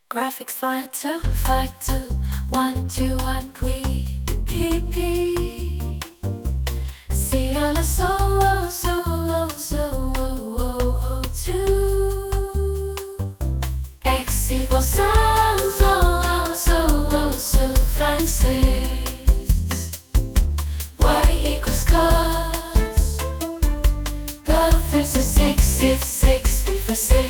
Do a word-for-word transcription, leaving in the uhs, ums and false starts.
Graphics five two five two one two one P P P C L S O solo solo two X equals solo solo solo Francis Y equals cos. Go versus six six six for six.